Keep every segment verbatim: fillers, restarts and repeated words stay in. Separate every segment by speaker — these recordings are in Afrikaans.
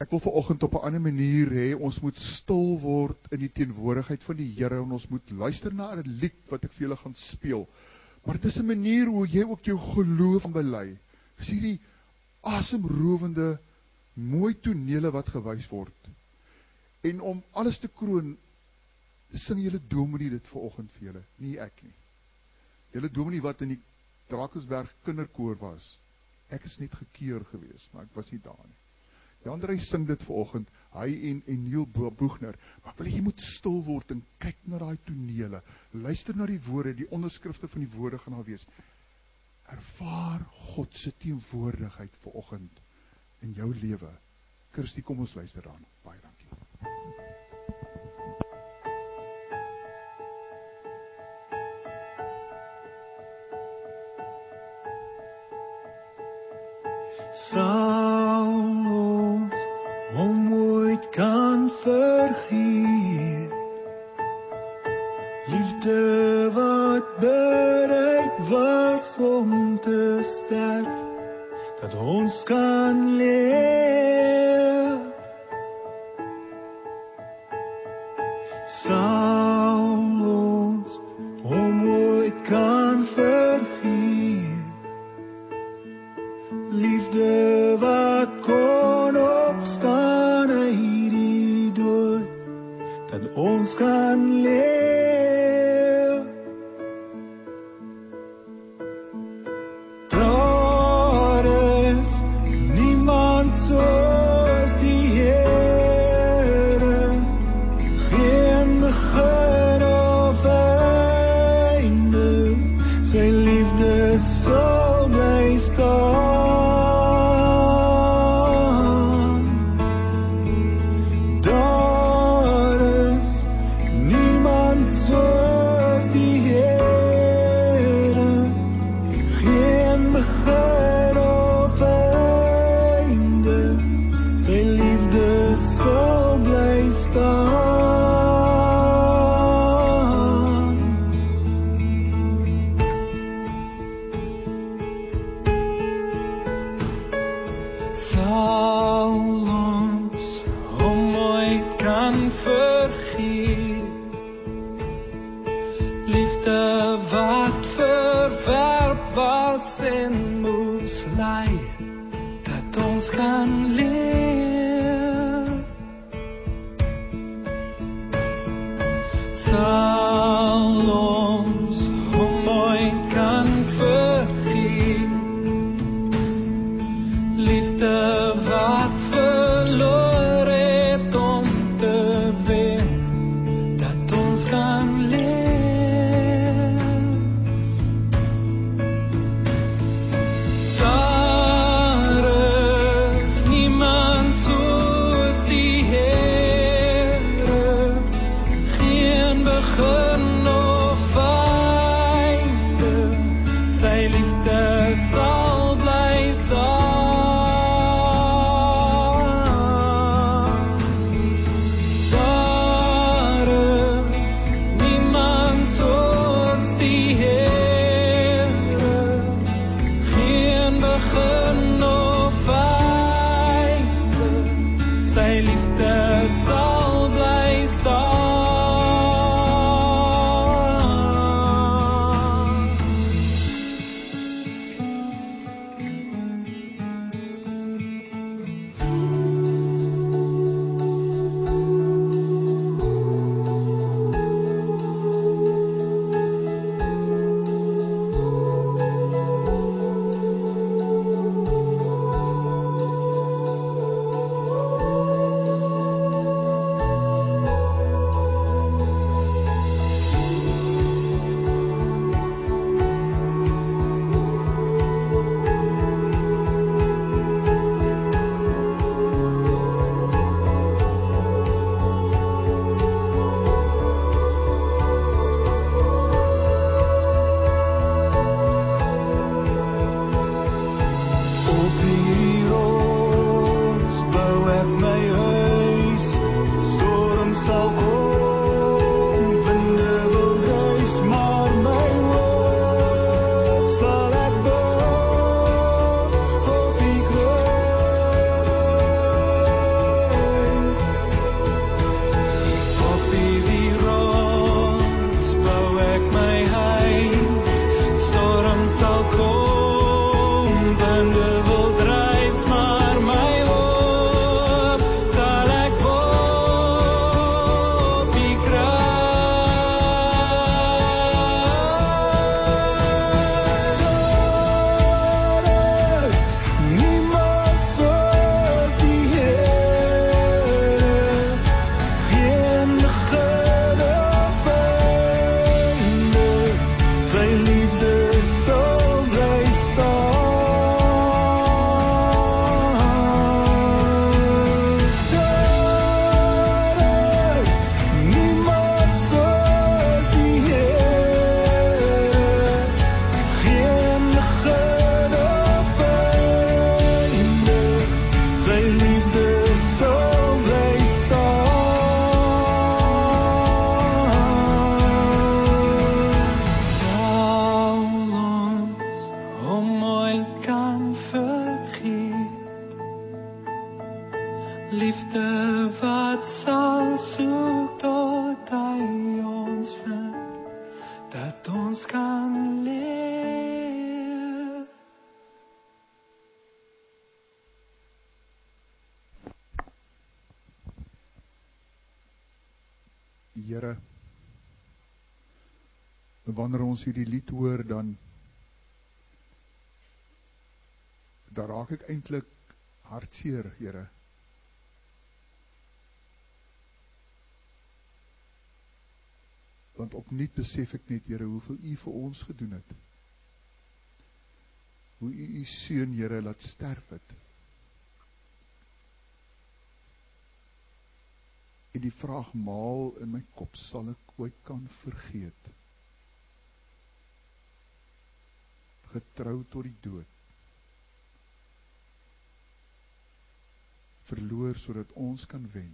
Speaker 1: Ek wil vanoggend op 'n ander manier hê, ons moet stil word in die teenwoordigheid van die Here en ons moet luister na 'n lied wat ek vir julle gaan speel. Maar dit is 'n manier hoe jy ook jou geloof kan bely. Dis hierdie asemrowende, mooi tonele wat gewys word. En om alles te kroon, sing julle dominee dit vanoggend vir julle, nie ek nie. Julle dominee wat in die Drakensberg kinderkoor was, ek is net gekeur gewees, maar ek was nie daar nie. Jan Drey sing dit vanoggend, hy en, en Neil Boegner, maar ek wil jy moet stil word en kyk na daai tonele, luister na die woorde, die onderskrifte van die woorde gaan daar wees. Ervaar God se teenwoordigheid vanoggend in jou lewe. Kirsty, kom ons luister daarna. Baie dankie.
Speaker 2: Sal ons hom ooit kan vergeet, liefde wat bereid was om te sterf, dat ons kan leef. Sal ons hom ooit kan vergeet, liefde wat kon opstaan uit die dood, dat ons kan leef. Daar is niemand soos die Here, geen begin of einde, sy liefde sal bly staan. Daar is niemand soos die Here, geen begin of einde, sy liefde sal bly staan. Sal ons hom ooit kan vergeet, liefde wat verwerp was en moes ly, dat ons kan leef. Sal ons hom ooit kan vergeet, liefde wat verloor het om te wen, dat ons kan leef. Daar is niemand liefde wat sal soek tot hy ons vind, dat ons kan leef.
Speaker 1: Here, wanneer ons hierdie lied hoor, dan daar raak ek eintlik hartseer, Here. Want opnuut besef ek net, Here, hoeveel U vir ons gedoen het. Hoe U U seun, Here, laat sterf het. En die vraag maal in my kop, sal ek ooit kan vergeet? Getrou tot die dood. Verloor sodat ons kan wen.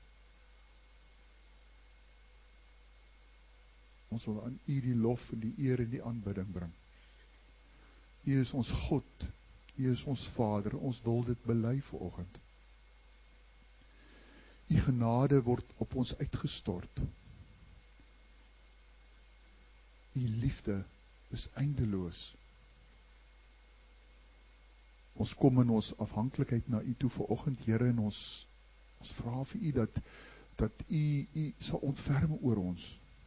Speaker 1: Ons wil aan U die lof en die eer en die aanbidding bring. U is ons God, U is ons Vader, ons wil dit bely vanoggend. U genade word op ons uitgestort. U liefde is eindeloos. Ons kom in ons afhanklikheid na U toe vanoggend, Here, en ons, ons vra vir U dat, dat U, U sal ontferm oor ons.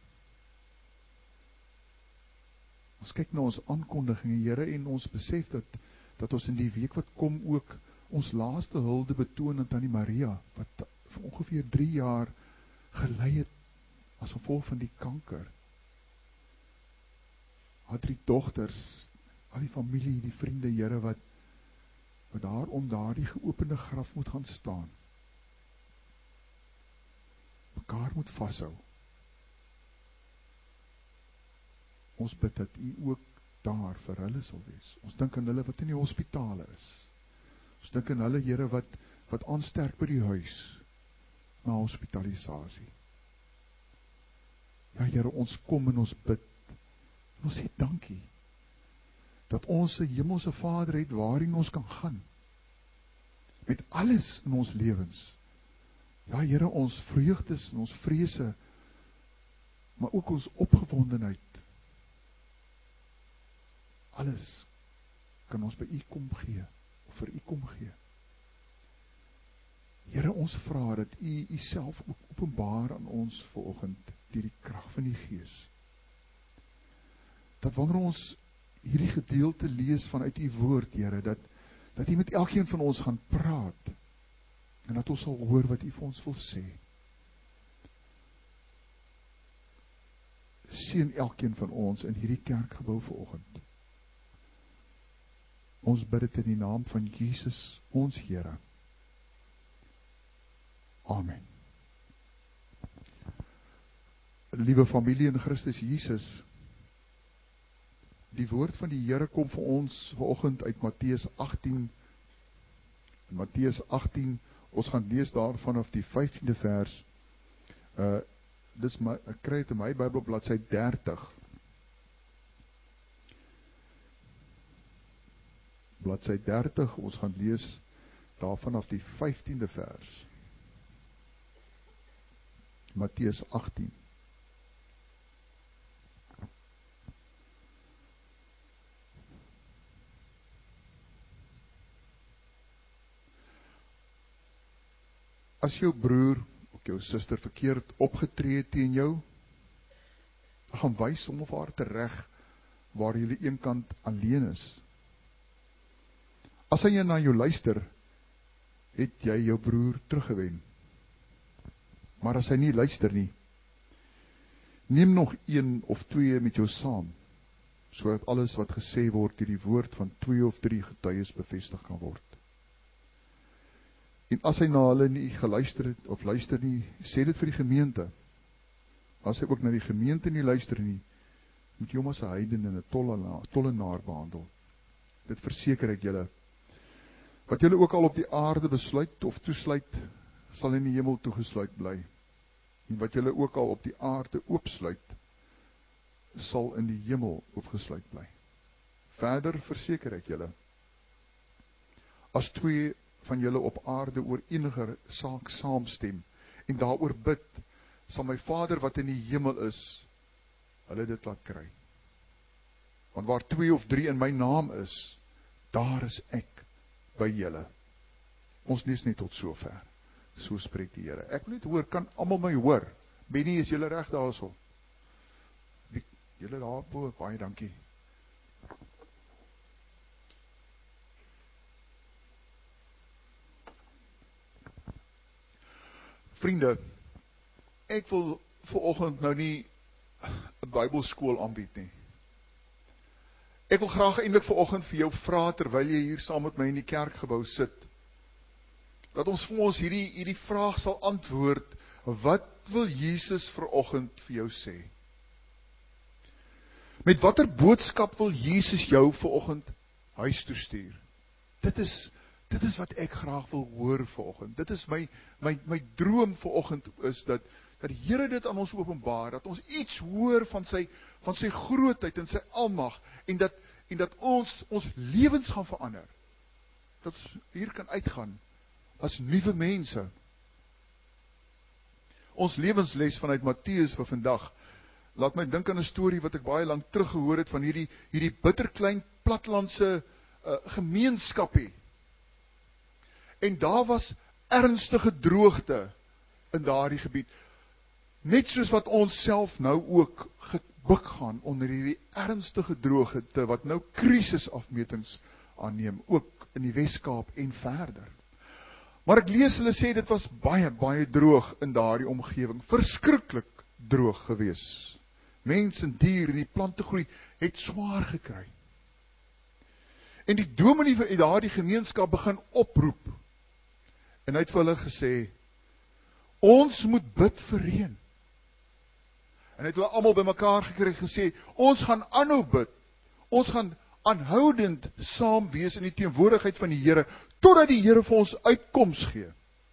Speaker 1: Ons kyk na ons aankondiging, Here, en ons besef dat, dat ons in die week wat kom ook ons laaste hulde betoon aan Tannie Maria, wat vir ongeveer drie jaar gelei het as gevolg van die kanker. Haar drie dogters, al die familie, die vriende, Here, wat wat daarom daar die geopende graf moet gaan staan. Mekaar moet vashou. Ons bid dat U ook daar vir hulle sal wees. Ons dink aan hulle wat in die hospitale is. Ons dink aan hulle, Here, wat, wat aansterk by die huis, na hospitalisasie. Ja, Here, ons kom en ons bid, en ons sê dankie, dat ons 'n hemelse Vader het waarin ons kan gaan, met alles in ons lewens. Ja, Here, ons vreugdes en ons vrese, maar ook ons opgewondenheid, alles kan ons by U kom gee, of vir U kom gee. Here, ons vra dat U U self ook openbaar aan ons vanoggend, deur die krag van die Gees. Dat wanneer ons hierdie gedeelte lees vanuit U woord, Here, dat, dat U met elkeen van ons gaan praat, en dat ons sal hoor wat U vir ons wil sê. Seën elkeen van ons in hierdie kerkgebou vanoggend. Ons bid dit in die naam van Jesus, ons Here. Amen. Liewe familie in Christus Jesus, die woord van die Here kom vir ons vanoggend uit Matteus agtien. In Matteus agtien, ons gaan lees daar vanaf die vyftiende vers. Uh, dis my, ek kry het in my Bybel bladsy dertig. Bladsy dertig, ons gaan lees daar vanaf die vyftiende vers. Matteus agtien. As jou broer of jou suster verkeerd opgetree teen jou, gaan wys hom of haar tereg waar julle eenkant alleen is. As hy na jou luister, het jy jou broer teruggewen. Maar as hy nie luister nie, neem nog een of twee met jou saam, sodat alles wat gesê word deur die woord van twee of drie getuies bevestig kan word. En as hy na hulle nie geluister het, of luister nie, sê dit vir die gemeente. As hy ook na die gemeente nie luister nie, moet jy hom as 'n heiden en 'n tollenaar, tollenaar behandel. Dit verseker ek julle. Wat julle ook al op die aarde besluit of toesluit, sal in die hemel toegesluit bly. En wat julle ook al op die aarde oopsluit, sal in die hemel oopgesluit bly. Verder verseker ek julle, as twee van julle op aarde oor enige saak saamstem en daaroor bid, sal my Vader wat in die hemel is, hulle dit laat kry. Want waar twee of drie in my naam is, daar is ek by julle. Ons lees net tot sover. So spreek die Here. Ek wil net hoor, kan almal my hoor? Benny, is julle reg daarso? Julle daarbo, baie dankie. Vriende, ek wil vanoggend nou nie 'n Bybelskool aanbied nie. Ek wil graag eintlik vanoggend vir jou vra, terwyl jy hier saam met my in die kerkgebou sit, dat ons vir ons hierdie, hierdie vraag sal antwoord, wat wil Jesus vanoggend vir jou sê? Met watter boodskap wil Jesus jou vanoggend huis toe stuur? Dit is, dit is wat ek graag wil hoor vanoggend. Dit is my, my, my droom vanoggend is dat, dat die Here dit aan ons openbaar, dat ons iets hoor van sy, van sy grootheid en sy almag, en dat, en dat ons, ons lewens gaan verander. Dat ons hier kan uitgaan as nuwe mense. Ons lewensles vanuit Matteus vir vandag, laat my dink aan 'n storie wat ek baie lank terug gehoor het van hierdie, hierdie bitterklein platlandse uh, gemeenskapie. En daar was ernstige droogte in daardie gebied. Net soos wat ons self nou ook gebuk gaan onder hierdie ernstige droogte wat nou krisisafmetings aanneem, ook in die Wes-Kaap en verder. Maar ek lees hulle sê dit was baie, baie droog in daardie omgewing, verskriklik droog gewees. Mens en dier en die plantegroei het swaar gekry. En die dominee van daardie gemeenskap begin oproep. En hy het vir hulle gesê, ons moet bid vir reën. En hy het hulle almal bymekaar gekry gesê, ons gaan aanhou bid. Ons gaan aanhoudend saam wees in die teenwoordigheid van die Here, totdat die Here vir ons uitkoms gee.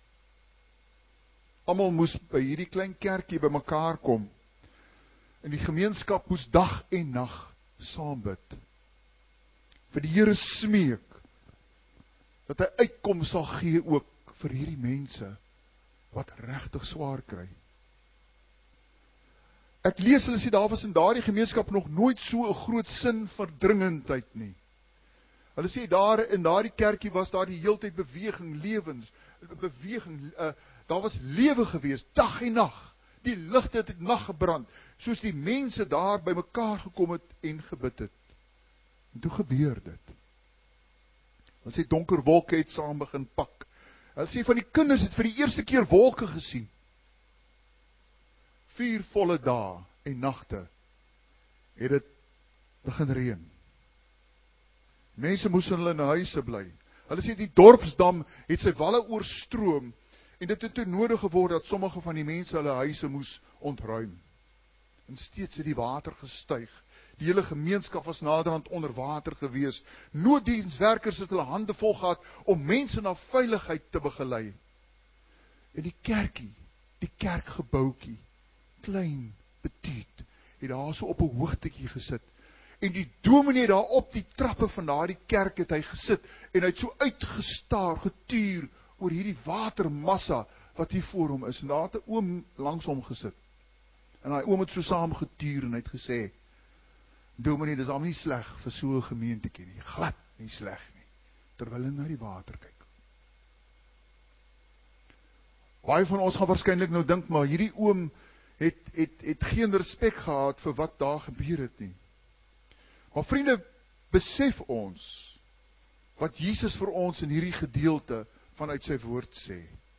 Speaker 1: Almal moes by hierdie klein kerkie bymekaar kom. En die gemeenskap moes dag en nag saam bid. Vir die Here smeek, dat hy uitkoms sal gee ook vir hierdie mense, wat regtig swaar kry. Ek lees hulle sê, daar was in daardie gemeenskap nog nooit so 'n groot sin verdringendheid nie. Hulle sê, daar in daardie kerkie was daar die heeltyd beweging, lewens, beweging, uh, daar was lewe gewees, dag en nag. Die ligte het nag gebrand, soos die mense daar by mekaar gekom het en gebid het. En toe gebeur dit. Hulle sê, donker wolke het saam begin pak. Hulle sê, van die kinders het vir die eerste keer wolke gesien. Vier volle dae en nagte het dit begin reën. Mense moes in hulle huise bly. Hulle sê die dorpsdam het sy walle oorstroom en dit het toe nodig geword dat sommige van die mense hulle huise moes ontruim. En steeds het die water gestyg. Die hele gemeenskap was naderhand onder water gewees. Nooddienswerkers het hulle hande vol gehad om mense na veiligheid te begelei. En die kerkie, die kerkgebouetjie, klein, petiet, het daar so op 'n hoogtetjie gesit. En die dominee daar op die trappe van daardie kerk het hy gesit, en hy het so uitgestaar, getuur, oor hierdie watermassa, wat hier voor hom is, en daar het 'n oom langs hom gesit. En hy oom het so saam getuur, en hy het gesê, dominee, dis al nie sleg vir so 'n gemeentetjie nie, glad nie sleg nie, terwyl hy na die water kyk. Baie van ons gaan waarskynlik nou dink, maar hierdie oom het, het, het geen respek gehad vir wat daar gebeur het nie. Maar vriende, besef ons, wat Jesus vir ons in hierdie gedeelte vanuit sy woord sê.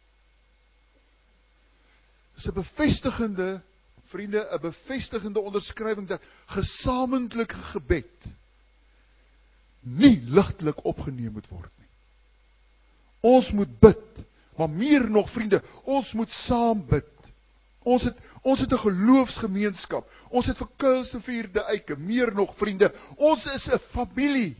Speaker 1: Dit is 'n bevestigende, vriende, 'n bevestigende onderskrywing dat gesamentlike gebed nie ligtelik opgeneem moet word nie. Ons moet bid, maar meer nog, vriende, ons moet saam bid. Ons het, ons het 'n geloofsgemeenskap, ons het verkuilste vierde eike, meer nog, vriende, ons is 'n familie.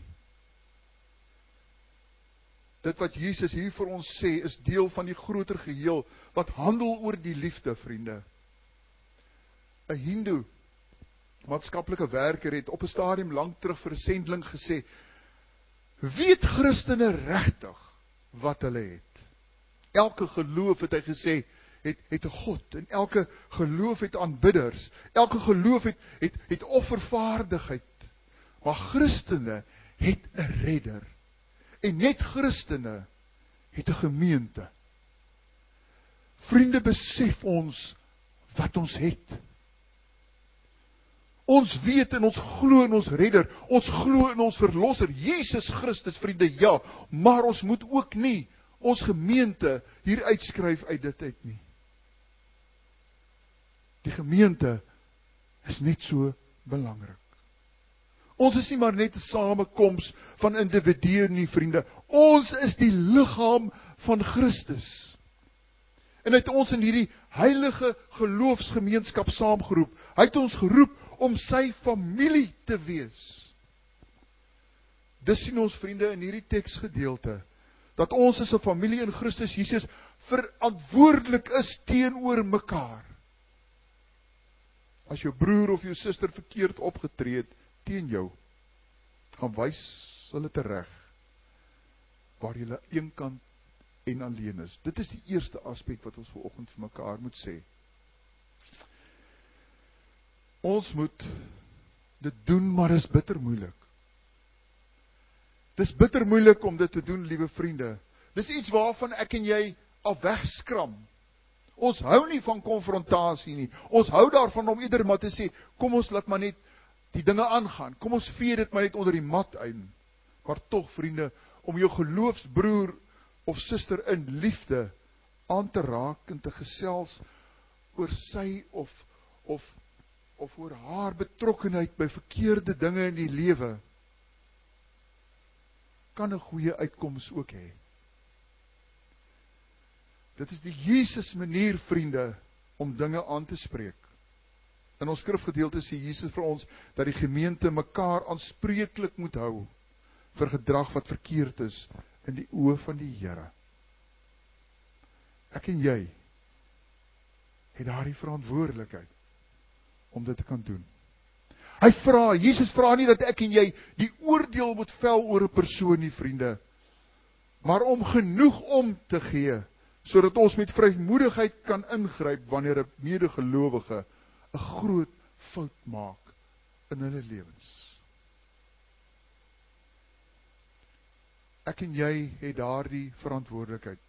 Speaker 1: Dit wat Jesus hier vir ons sê, is deel van die groter geheel, wat handel oor die liefde, vriende. 'n Hindoe, maatskaplike werker, het op 'n stadium lank terug vir 'n sendeling gesê, weet Christene regtig, wat hulle het. Elke geloof, het hy gesê, het, het 'n God, en elke geloof het aanbidders, elke geloof het, het, het offervaardigheid, maar Christene het 'n redder, en net Christene het 'n gemeente. Vriende, besef ons wat ons het. Ons weet en ons glo in ons redder, ons glo in ons verlosser, Jesus Christus, vriende, ja, maar ons moet ook nie ons gemeente hier uitskryf uit dit uit nie. Die gemeente is net so belangrik. Ons is nie maar net 'n samekoms van individue nie, vriende. Ons is die liggaam van Christus. En hy het ons in hierdie heilige geloofsgemeenskap saamgeroep. Hy het ons geroep om sy familie te wees. Dis sien ons, vriende, in hierdie teksgedeelte, dat ons as 'n familie in Christus Jesus verantwoordelik is teenoor mekaar. As jou broer of jou suster verkeerd opgetree het teen jou, gaan wys hulle tereg waar jy eenkant en alleen is. Dit is die eerste aspek wat ons vanoggend vir mekaar moet sê. Ons moet dit doen, maar is bitter moeilik. Dis bitter moeilik om dit te doen, liewe vriende. Dis iets waarvan ek en jy al wegskram. Ons hou nie van konfrontasie nie. Ons hou daarvan om eerder maar te sê, kom ons laat maar net die dinge aangaan. Kom ons vee dit maar net onder die mat uit. Maar tog, vriende, om jou geloofsbroer of suster in liefde aan te raak en te gesels oor sy of of of oor haar betrokkenheid by verkeerde dinge in die lewe, kan 'n goeie uitkoms ook hê. Dit is die Jesus manier, vriende, om dinge aan te spreek. In ons skrifgedeelte sê Jesus vir ons dat die gemeente mekaar aanspreeklik moet hou vir gedrag wat verkeerd is in die oë van die Here. Ek en jy het daardie verantwoordelikheid om dit te kan doen. Hy vra, Jesus vra nie dat ek en jy die oordeel moet vel oor 'n persoon nie, vriende, maar om genoeg om te gee, sodat ons met vrymoedigheid kan ingryp wanneer 'n medegelowige 'n groot fout maak in hulle lewens. Ek en jy het daardie verantwoordelikheid.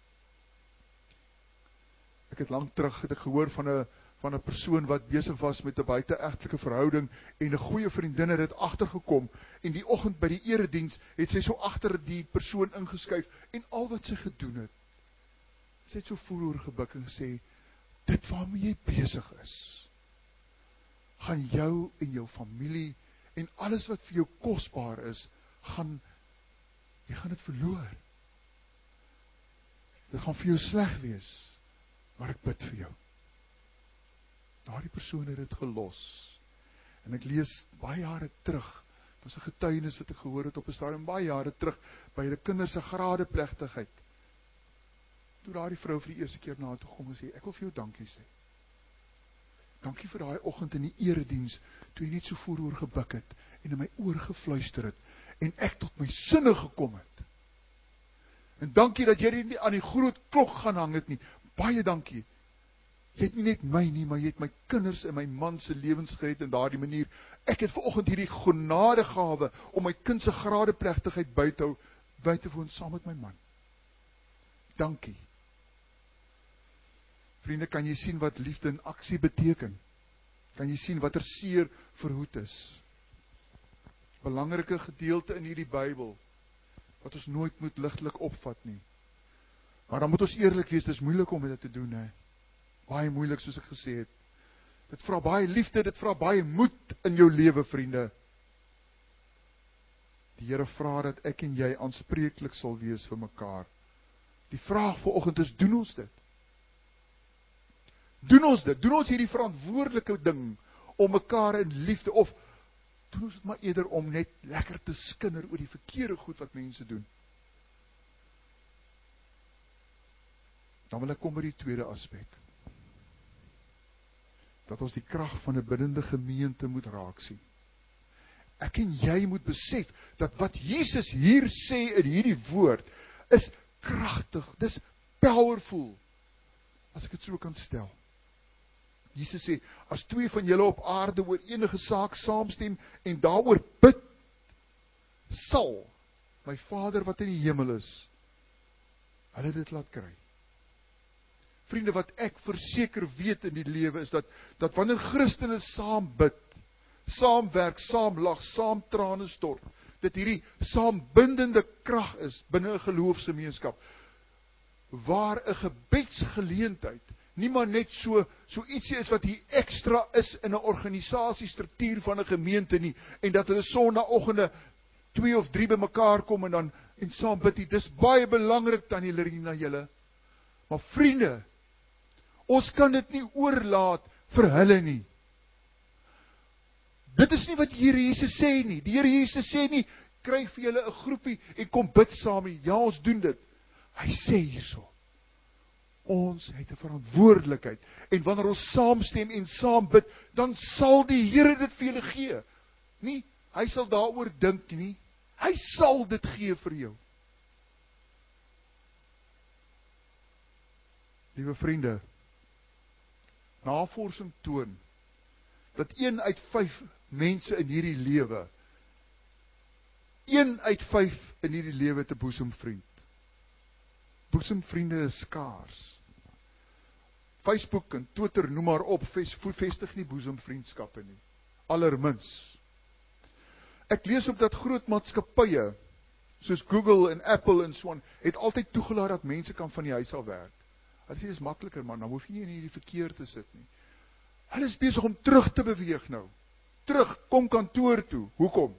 Speaker 1: Ek het lank terug het ek gehoor van 'n van 'n persoon wat besig was met 'n buiteegtelike verhouding en 'n goeie vriendin het dit agtergekom en die oggend by die erediens het sy so agter die persoon ingeskuif en al wat sy gedoen het, sy het so vooroor gebuk en gesê, dit waarmee jy besig is, gaan jou en jou familie en alles wat vir jou kosbaar is, gaan jy gaan dit verloor. Dit gaan vir jou sleg wees, maar ek bid vir jou. Daardie persoon het dit gelos. En ek lees baie jare terug, dit was 'n getuienis wat ek gehoor het op 'n stadium baie jare terug, by hulle kinders se gradeplegtigheid. Toe daardie vrou vir die eerste keer na toe kom en sê, ek wil vir jou dankie sê. Dankie vir daai oggend in die erediens, toe jy net so vooroor gebuk het, en in my oor gefluister het, en ek tot my sinne gekom het. En dankie dat jy nie aan die groot klok gaan hang het nie, baie dankie. Jy het nie net my nie, maar jy het my kinders en my man se lewens gered in daardie manier. Ek het vanoggend hierdie genadegawe om my kind se gradeplegtigheid by te hou, by te woon saam met my man. Dankie. Vriende, kan jy sien wat liefde in aksie beteken? Kan jy sien wat er seer verhoed is? Belangrike gedeelte in hierdie Bybel, wat ons nooit moet ligtelik opvat nie. Maar dan moet ons eerlik wees, dit is moeilik om dit te doen, hè. Baie moeilik, soos ek gesê het. Dit vra baie liefde, dit vra baie moed in jou lewe, vriende. Die Here vra dat ek en jy aanspreeklik sal wees vir mekaar. Die vraag vanoggend is, doen ons dit? Doen ons dit? Doen ons hierdie verantwoordelike ding om mekaar in liefde, of doen ons dit maar eerder om net lekker te skinder oor die verkeerde goed wat mense doen? Dan wil ek kom by die tweede aspek. Dat ons die krag van 'n biddende gemeente moet raak sien. Ek en jy moet besef, dat wat Jesus hier sê in hierdie woord, is kragtig, dis powerful, as ek dit so kan stel. Jesus sê, as twee van julle op aarde oor enige saak saamstem en daaroor bid, sal my Vader wat in die hemel is, hulle dit laat kry. Vriende, wat ek verseker weet in die lewe is dat, dat wanneer Christene saam bid, saamwerk, saam lag, saam trane stort, dit hierdie saambindende krag is binne 'n geloofsgemeenskap, waar 'n gebedsgeleentheid nie maar net so, so ietsie is wat hier ekstra is in 'n organisasiestruktuur van 'n gemeente nie, en dat hulle sonnaandoggende twee of drie bymekaar kom en dan en saam bid nie. Dis baie belangrik, Tannie Lerina, julle. Maar vriende, ons kan dit nie oorlaat vir hulle nie. Dit is nie wat die Here Jesus sê nie. Die Here Jesus sê nie, kry vir julle 'n groepie en kom bid saam nie. Ja, ons doen dit. Hy sê hierso, ons het 'n verantwoordelikheid, en wanneer ons saamstem en saam bid, dan sal die Here dit vir julle gee. Nie, hy sal daaroor dink nie, hy sal dit gee vir jou. Liewe vriende, navorsing toon, dat een uit vyf mense in hierdie lewe, een uit vyf in hierdie lewe het 'n boesemvriend. Boesemvriende is skaars. Facebook en Twitter, noem maar op, vestig nie boesemvriendskappe nie. Allermins. Ek lees ook dat groot maatskappye, soos Google en Apple en so aan, het altyd toegelaat dat mense kan van die huis af werk. Hulle sê, dis makliker, man, dan hoef jy nie in hierdie verkeer te sit nie. Hulle is besig om terug te beweeg nou. Terug, kom kantoor toe. Hoekom?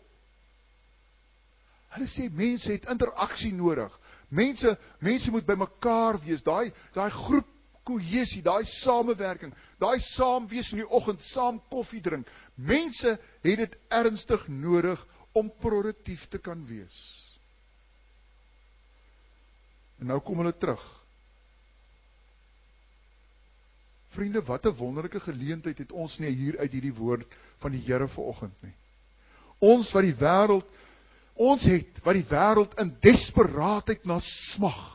Speaker 1: Hulle sê, mense het interaksie nodig. Mense, mense moet by mekaar wees. Daai, daai groep kohesie, daai samewerking, daai saam wees in die oggend, saam koffie drink. Mense het dit ernstig nodig om produktief te kan wees. En nou kom hulle terug. Vriende, wat 'n wonderlike geleentheid het ons nie hier uit hierdie woord van die Here vanoggend nie. Ons wat die wêreld, ons het wat die wêreld in desperaatheid na smag.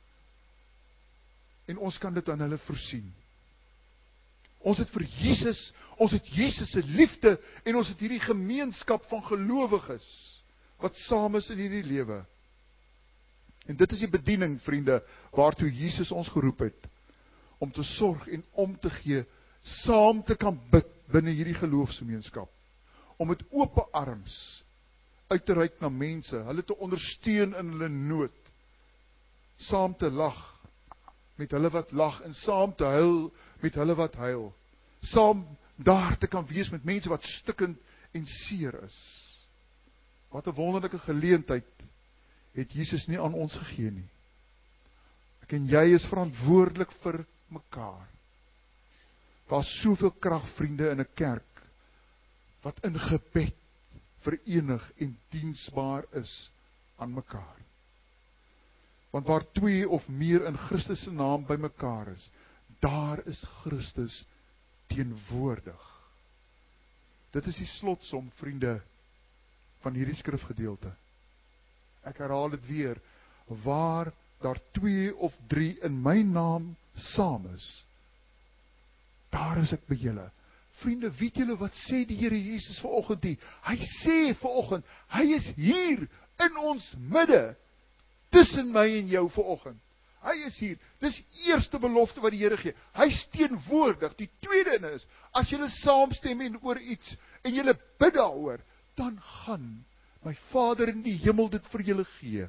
Speaker 1: En ons kan dit aan hulle voorsien. Ons het vir Jesus, ons het Jesus se liefde, en ons het hierdie gemeenskap van gelowiges, wat saam is in hierdie lewe. En dit is die bediening, vriende, waartoe Jesus ons geroep het, om te sorg en om te gee, saam te kan bid binne hierdie geloofsgemeenskap, om met ope arms uit te reik na mense, hulle te ondersteun in hulle nood, saam te lag met hulle wat lag, en saam te huil met hulle wat huil, saam daar te kan wees met mense wat stikkend en seer is. Wat 'n wonderlike geleentheid het Jesus nie aan ons gegee nie. Ek en jy is verantwoordelik vir mekaar. Daar is soveel krag, vriende, in 'n kerk, wat in gebed verenig en diensbaar is aan mekaar. Want waar twee of meer in Christus se naam by mekaar is, daar is Christus teenwoordig. Dit is die slotsom, vriende, van hierdie skrifgedeelte. Ek herhaal dit weer, waar daar twee of drie in my naam saam is, daar is ek by julle. Vriende, weet julle wat sê die Here Jesus vanoggend hier? Hy sê vanoggend, hy is hier in ons midde, tussen my en jou vanoggend. Hy is hier. Dis die eerste belofte wat die Here gee. Hy is teenwoordig. Die tweede ene is, as julle saamstem en oor iets, en julle bid daaroor, dan gaan my Vader in die hemel dit vir julle gee.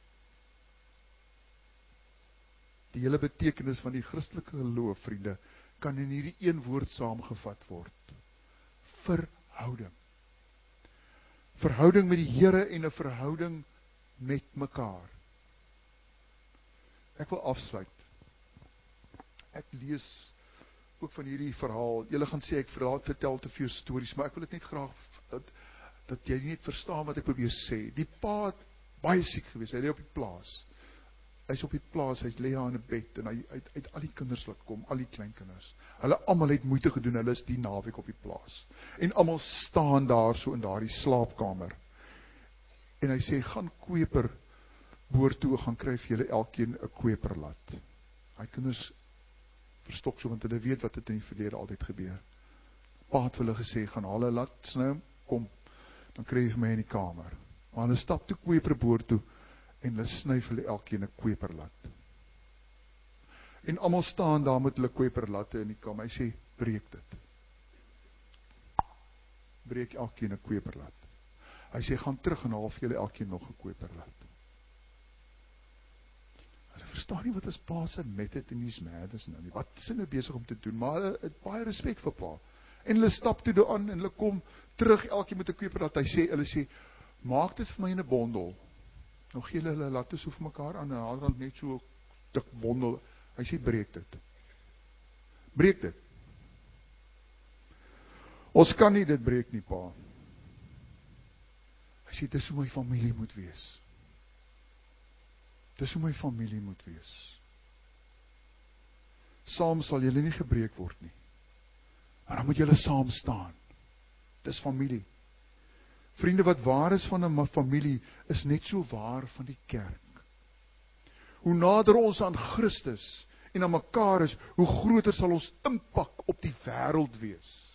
Speaker 1: Die hele betekenis van die Christelike geloof, vriende, kan in hierdie een woord saamgevat word. Verhouding. Verhouding met die Here en 'n verhouding met mekaar. Ek wil afsluit. Ek lees ook van hierdie verhaal. Julle gaan sê ek verlaat vertel te veel stories, maar ek wil dit net graag dat dat jy net verstaan wat ek probeer sê. Die pa het baie siek gewees. Hy lê op die plaas. Hy's op die plaas, hy lê daar in 'n bed en hy uit uit al die kinders laat kom, al die kleinkinders. Hulle almal het moeite gedoen. Hulle is die naweek op die plaas. En almal staan daar so in daardie slaapkamer. En hy sê, gaan koper boer toe gaan kry vir julle elkeen 'n kweperlat. Hy kinders verstok so, want hulle weet wat het in die verlede altyd gebeur. Pa het vir hulle gesê, gaan haal 'n lat, sny hom, kom, dan kry jy vir my in die kamer. Maar hulle stap toe kweperboer toe, en hulle sny vir hulle elkeen 'n kweperlat. En almal staan daar met hulle kweperlatte in die kamer. Hy sê, breek dit. Breek elkeen 'n kweperlat. Hy sê, gaan terug en haal vir julle elkeen nog 'n kweperlat. Hulle verstaan nie wat is pa se method in die madness nou nie. Wat is hulle besig om te doen? Maar hulle het baie respek vir pa. En hulle stap toe daar aan en hulle kom terug elkeen met 'n kweperlat. Hy sê, hulle sê, maak dit vir my in 'n bondel. Nou gee hulle hulle latte so vir mekaar aan, en Hadrand net so dik bondel. Hy sê, breek dit. Breek dit. Ons kan nie dit breek nie, pa. Hy sê, dis hoe my familie moet wees. Dis hoe my familie moet wees. Saam sal julle nie gebreek word nie. Maar dan moet julle saam staan. Dis familie. Vriende, wat waar is van 'n familie, is net so waar van die kerk. Hoe nader ons aan Christus en aan mekaar is, hoe groter sal ons impak op die wêreld wees.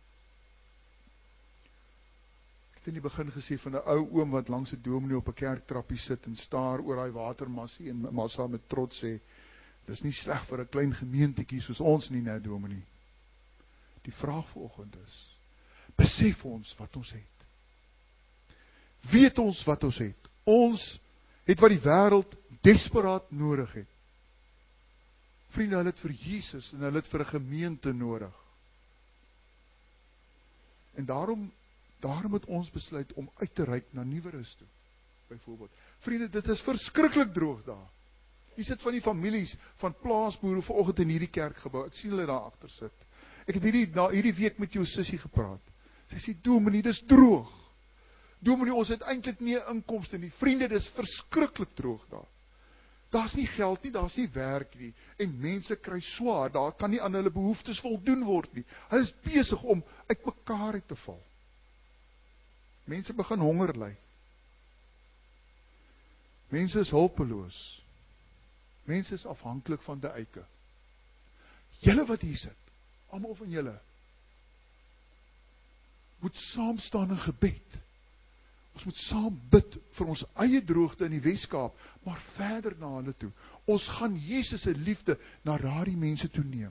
Speaker 1: Ek het in die begin gesê van 'n ou oom wat langs 'n dominee op 'n kerktrappie sit en staar oor daai watermassie en massa met trots sê, dis nie sleg vir 'n klein gemeentetjie soos ons nie, nou dominee. Die vraag vanoggend is, besef ons wat ons het? Weet ons wat ons het? Ons het wat die wêreld desperaat nodig het. Vriende, hulle het vir Jesus en hulle het vir 'n gemeente nodig. En daarom, daarom het ons besluit om uit te reik na Nieuwerus toe, byvoorbeeld. Vriende, dit is verskriklik droog daar. Hier sit van die families van plaasboere vanoggend in hierdie kerkgebou. Ek sien hulle daar agter sit. Ek het hierdie, na, hierdie week met jou sussie gepraat. Sy sê, dominee, dis droog. Dominee, ons het eintlik nie 'n inkomste nie. Vriende, dis verskriklik droog daar. Daar's nie geld nie, daar's nie werk nie. En mense kry swaar, daar kan nie aan hulle behoeftes voldoen word nie. Hulle is besig om uit mekaar uit te val. Mense begin honger ly. Mense is hulpeloos. Mense is afhanklik van die eike. Julle wat hier sit, almal van julle, moet saam staan in gebed. Ons moet saam bid vir ons eie droogte in die Weskaap, maar verder na hulle toe. Ons gaan Jesus se liefde na daardie mense toe neem.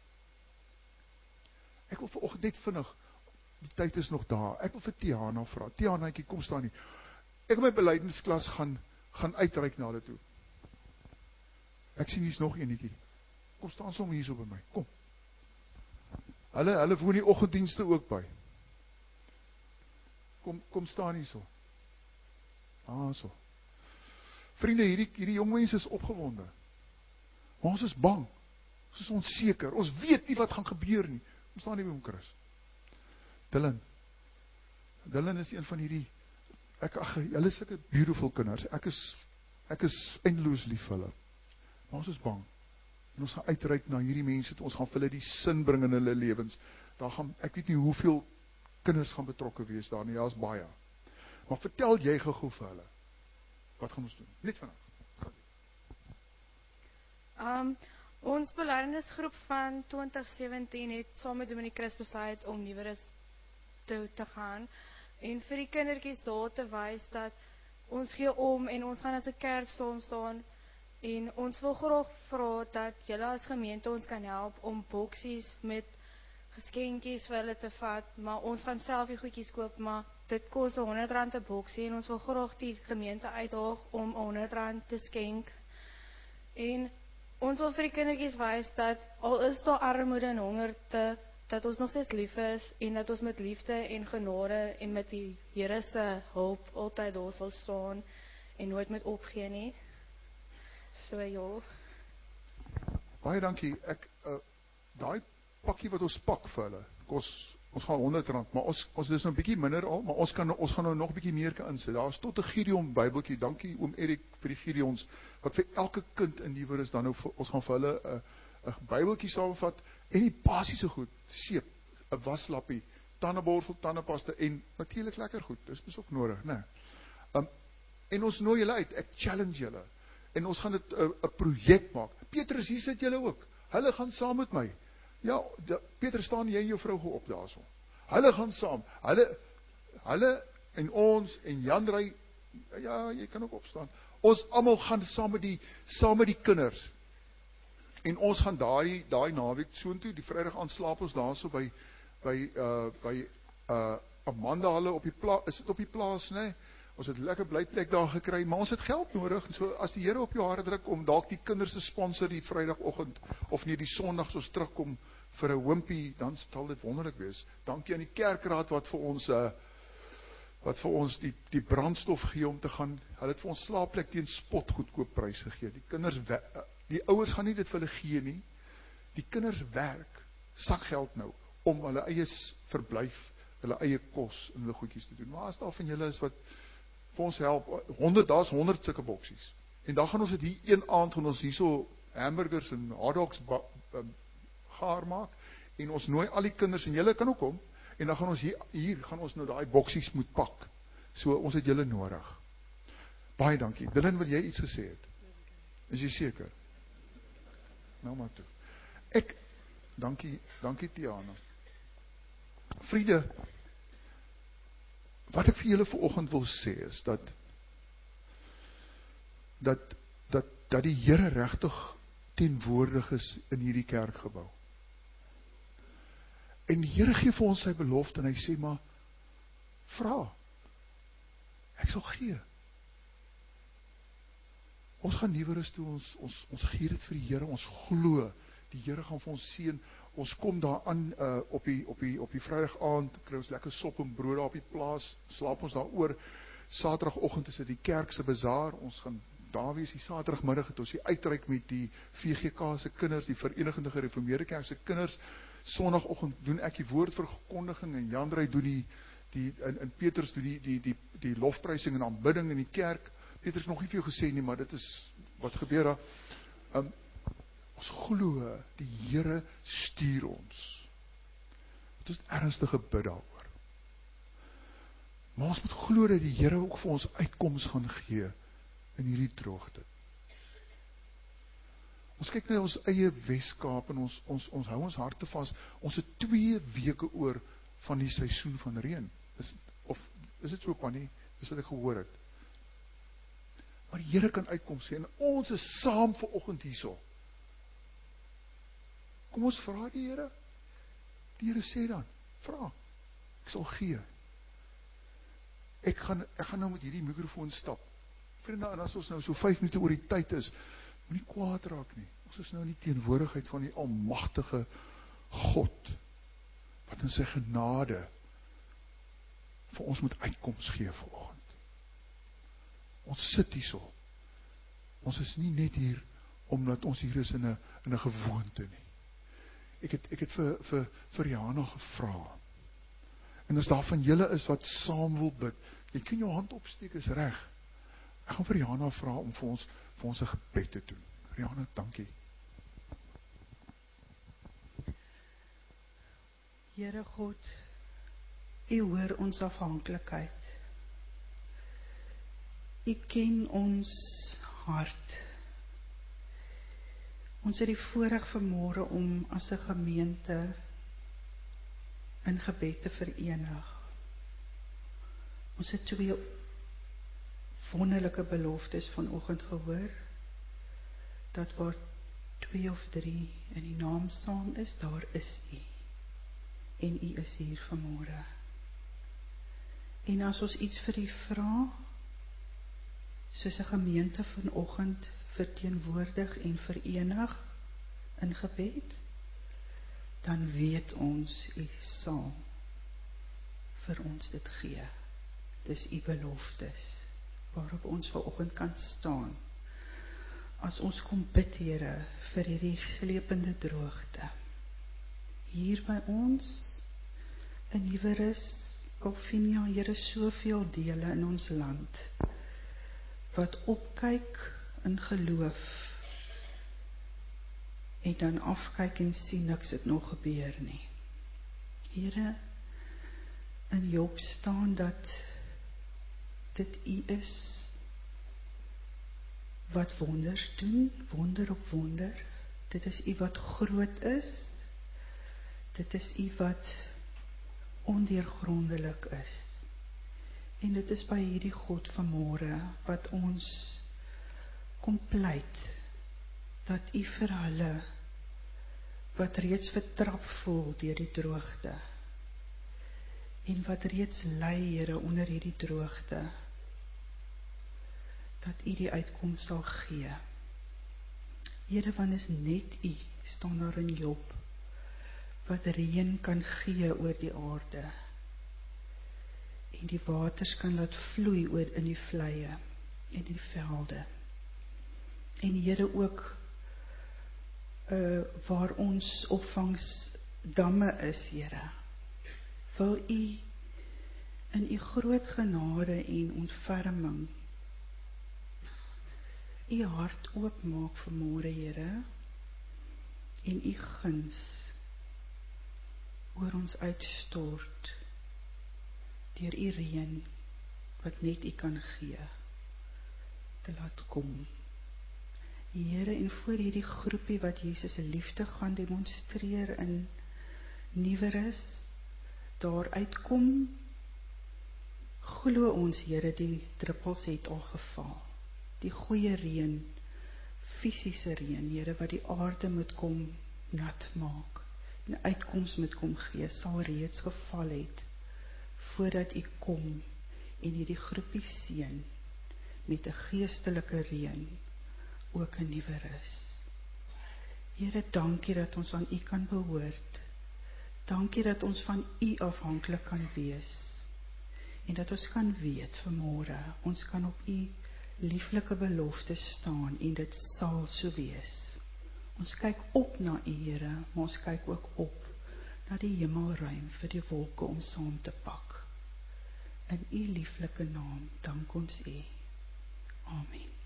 Speaker 1: Ek wil vanoggend net vinnig, die tyd is nog daar, ek wil vir Tiana vra. Tianaatjie, kom staan hier. Ek in my belydensklas gaan, gaan uitreik na hulle toe. Ek sien hier's nog eenetjie. Kom staan sommer hier so by my, kom. Hulle, hulle woon die oggenddienste ook by. Kom, kom staan hier so. Ah, so. Vriende, hierdie, hierdie jong mense is opgewonde. Maar ons is bang. Ons is onseker. Ons weet nie wat gaan gebeur nie. Kom staan hier by hom, Chris. Dylan. Dylan is een van hierdie, ek, ag, hulle is sulke beautiful kinders. Ek is, ek is eindeloos lief vir hulle. Maar ons is bang. En ons gaan uitreik na hierdie mense, ons gaan vir hulle die sin bring in hulle lewens. Daar gaan, ek weet nie hoeveel kinders gaan betrokke wees daar nie, ja, is baie. Maar vertel jy gou vir hulle, wat gaan ons doen? Net vanaf.
Speaker 3: Um, ons belydenisgroep van twintig sewentien het saam met Dominee Chris besluit om Nieuwerus toe te gaan, en vir die kindertjies daar te wys dat ons gee om, en ons gaan as 'n kerk saam staan, en ons wil graag vra dat julle as gemeente ons kan help om boksies met geskenkies vir hulle te vat, maar ons gaan self die goedjies koop, maar dit kos honderd rand 'n boksie, en ons wil graag die gemeente uitdaag om honderd rand te skenk. En ons wil vir die kindertjies wys dat al is daar armoede en hongerte, dat ons nog steeds lief is, en dat ons met liefde en genade en met die Here se hulp altyd daar sal staan en nooit met opgee nie. So ja.
Speaker 1: Baie dankie. Ek uh, daai pakkie wat ons pak vir hulle, kos, ons gaan honderd rand, maar ons, ons is nou 'n bietjie minder al, maar ons, kan, ons gaan nou nog 'n bietjie meer kan insit. Daar is tot 'n Gideon Bybeltjie, dankie oom Erik vir die Gideons, wat vir elke kind in Nieuwerus dan nou, vir, ons gaan vir hulle 'n uh, 'n Bybeltjie saamvat, en die basiese goed, seep, 'n waslappie, tandeborsel, tandepasta, en natuurlik lekker goed, dis is ook nodig, né? Um, En ons nooi julle uit, ek challenge julle. En ons gaan dit 'n projek maak. Petrus, hier sit julle ook. Hulle gaan saam met my. Ja, de, Petrus, staan jy en jou vrou op daarso. Hulle gaan saam. Hulle, hulle en ons en Jan Ry, ja, jy kan ook opstaan. Ons almal gaan saam met die saam met die kinders. En ons gaan daai daai naweek soontoe, die Vrydag aan slaap ons daarso by by uh by uh Amanda hulle op die plaas, is dit op die plaas, nê? Nee? Ons het lekker blyplek daar gekry, maar ons het geld nodig. So as die Here op jou hart druk om dalk die kinders te sponsor die Vrydagoggend of nie die Sondag as ons terugkom vir 'n hompie, dan sal dit wonderlik wees. Dankie aan die kerkraad wat vir ons uh wat vir ons die die brandstof gee om te gaan. Hulle het vir ons slaapplek teen spot goedkoop pryse gegee. Die kinders die ouers gaan nie dit vir hulle gee nie. Die kinders werk sakgeld nou om hulle eie verblyf, hulle eie kos en hulle goedjies te doen. Maar as daar van julle is wat vir ons help, honderd, daar's honderd sulke boksies. En dan gaan ons dit hier een aand gaan ons hierso hamburgers en hotdogs um, gaar maak en ons nooi al die kinders en julle kan ook kom en dan gaan ons hier hier gaan ons nou daai boksies moet pak. So ons het julle nodig. Baie dankie. Dylan, wil jy iets gesê het? Is jy seker? Nou maar toe. Ek dankie, dankie Tiana. Vriende, wat ek vir julle vanoggend wil sê is dat dat dat dat die Here regtig teenwoordig is in hierdie kerkgebou. En die Here gee vir ons sy belofte en hy sê maar vra. Ek sal gee. Ons gaan Nieuwerus toe, ons ons ons gee dit vir die Here, ons glo die Here gaan vir ons seën. Ons kom daar aan uh, op die op die op die Vrydag aand, kry ons lekker sop en brood daar op die plaas, slaap ons daaroor. Saterdagoggend is dit die kerk se bazaar. Ons gaan daar wees die Saterdagmiddag het ons die uitreik met die V G K se kinders, die Verenigde Gereformeerde Kerk se kinders. Sondagoggend doen ek die woordverkondiging en Jan Ry doen die die in, in Petrus doen die die die die lofprysing en aanbidding in die kerk. Petrus nog nie vir jou gesê nie, maar dit is wat gebeur daar. Um, Ons glo, die Here stuur ons. Dit is ernstige bid daaroor. Maar ons moet glo dat die Here ook vir ons uitkoms gaan gee in hierdie droogte. Ons kyk na ons eie Weskaap en ons, ons, ons hou ons harte vas. Ons het twee weke oor van die seisoen van reën. Is, of is dit so, Pannie? Dis wat ek gehoor het. Maar die Here kan uitkoms gee en ons is saam vanoggend hierso. Kom ons vra die Here. Die Here sê dan, vra. Ek sal gee. Ek gaan ek gaan nou met hierdie mikrofoon stap. Vriende, en as ons nou so vyf minute oor die tyd is, moenie kwaad raak nie. Ons is nou in die teenwoordigheid van die almagtige God wat in sy genade vir ons moet uitkoms gee vanoggend. Ons sit hierso. Ons is nie net hier omdat ons hier is in 'n in 'n gewoonte nie. Ek het, ek het vir, vir, vir Jana gevra. En as daar van julle is wat saam wil bid, jy kan jou hand opsteek, is reg. Ek gaan vir Jana vra om vir ons, vir ons 'n gebed te doen. Jana, dankie.
Speaker 4: Here God, U hoor ons afhanklikheid. U ken ons hart. Ons het die voorreg vanmôre om as 'n gemeente in gebed te verenig. Ons het twee wonderlike beloftes vanoggend gehoor, dat waar twee of drie in die naam saam is, daar is U. En U is hier vanmôre. En as ons iets vir U vra, soos 'n gemeente vanoggend verteenwoordig en verenig in gebed, dan weet ons U sal vir ons dit gee. Dis U beloftes waarop ons vanoggend kan staan. As ons kom bid, Here, vir hierdie slepende droogte. Hier by ons in Nieuwerus, Alfinia, Here, soveel dele in ons land wat opkyk in geloof en dan afkyk en sien niks het nog gebeur nie. Here, in Job staan dat dit U is wat wonders doen, wonder op wonder. Dit is U wat groot is. Dit is U wat ondeurgrondelik is. En dit is by hierdie God vanmôre wat ons kom pleit, dat U vir hulle wat reeds vertrap voel deur die droogte, en wat reeds ly, Here, onder hierdie droogte, dat U die uitkoms sal gee. Here, want is net U, staan daar in Job, wat reën kan gee oor die aarde, en die waters kan laat vloei oor in die vleie, en die velde. En Here ook, uh, waar ons opvangsdamme is, Here, wil U in U groot genade en ontferming U hart oopmaak vanmôre, Here, en U guns oor ons uitstort deur U reën wat net U kan gee, te laat kom. Here, en voor hierdie groepie wat Jesus se liefde gaan demonstreer in Nieuwerus, daar uitkom, glo ons, Here, die druppels het al geval. Die goeie reën, fisiese reën, Here, wat die aarde moet kom nat maak, en uitkoms moet kom gee, sal reeds geval het, voordat U kom, en hierdie groepie seën, met 'n geestelike reën, ook 'n Nieuwerus. Here, dankie dat ons aan U kan behoort. Dankie dat ons van U afhanklik kan wees. En dat ons kan weet vanmôre, ons kan op U lieflike belofte staan, en dit sal so wees. Ons kyk op na U, Here, maar ons kyk ook op na die hemelruim vir die wolke om saam te pak. In U lieflike naam dank ons U. Amen.